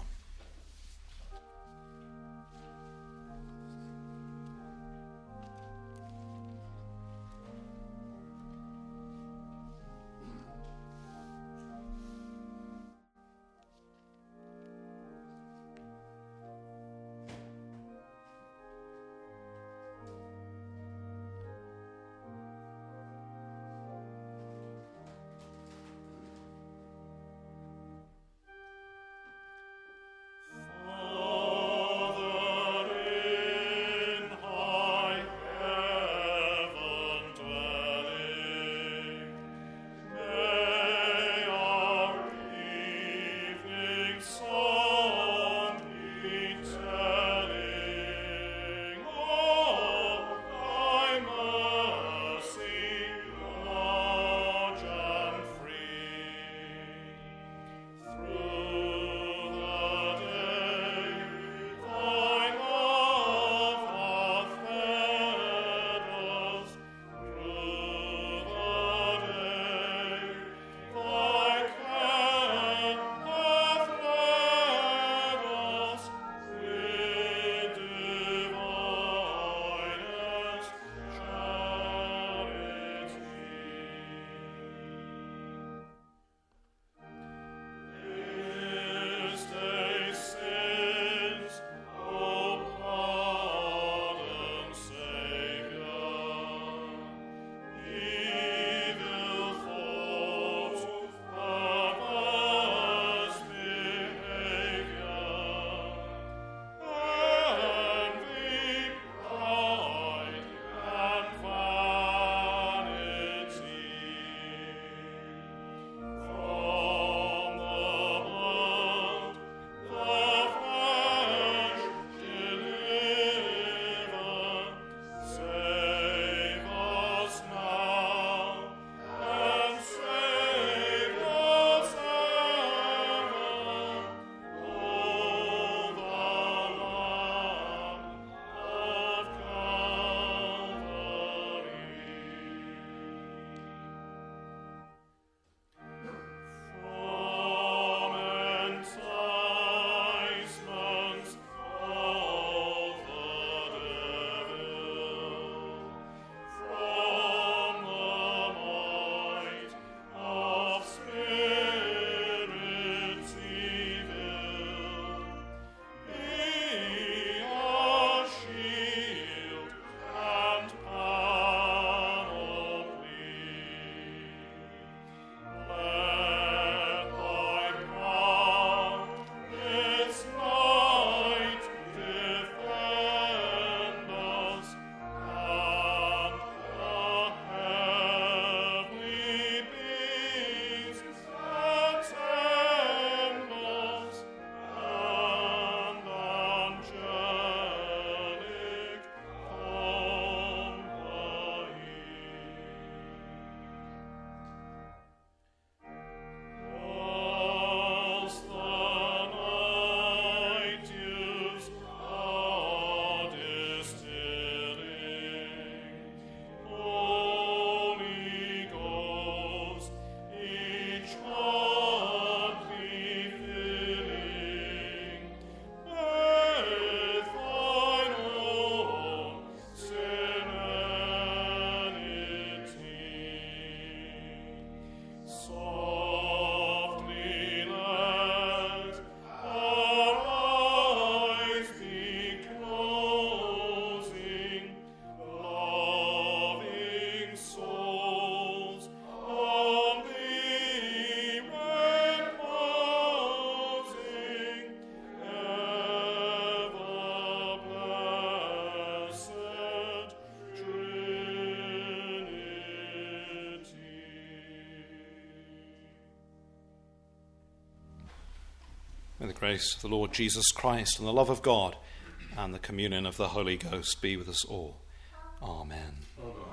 May the grace of the Lord Jesus Christ and the love of God and the communion of the Holy Ghost be with us all. Amen. Amen.